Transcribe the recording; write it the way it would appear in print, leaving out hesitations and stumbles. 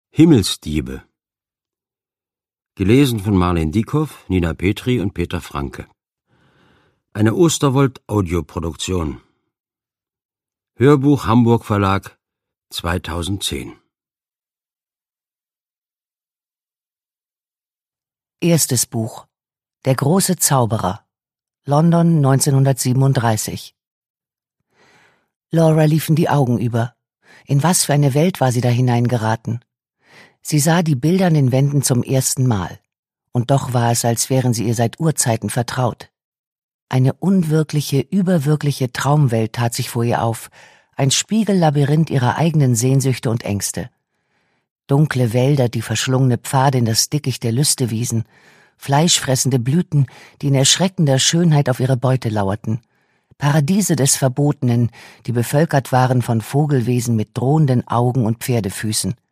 Himmelsdiebe. Gelesen von Marlene Dieckhoff, Nina Petri und Peter Franke. Eine Osterwold-Audioproduktion. Hörbuch Hamburg Verlag 2010. Erstes Buch. Der große Zauberer. London 1937. Laura liefen die Augen über. In was für eine Welt war sie da hineingeraten? Sie sah die Bilder an den Wänden zum ersten Mal. Und doch war es, als wären sie ihr seit Urzeiten vertraut. Eine unwirkliche, überwirkliche Traumwelt tat sich vor ihr auf, ein Spiegellabyrinth ihrer eigenen Sehnsüchte und Ängste. Dunkle Wälder, die verschlungene Pfade in das Dickicht der Lüste wiesen, fleischfressende Blüten, die in erschreckender Schönheit auf ihre Beute lauerten, Paradiese des Verbotenen, die bevölkert waren von Vogelwesen mit drohenden Augen und Pferdefüßen.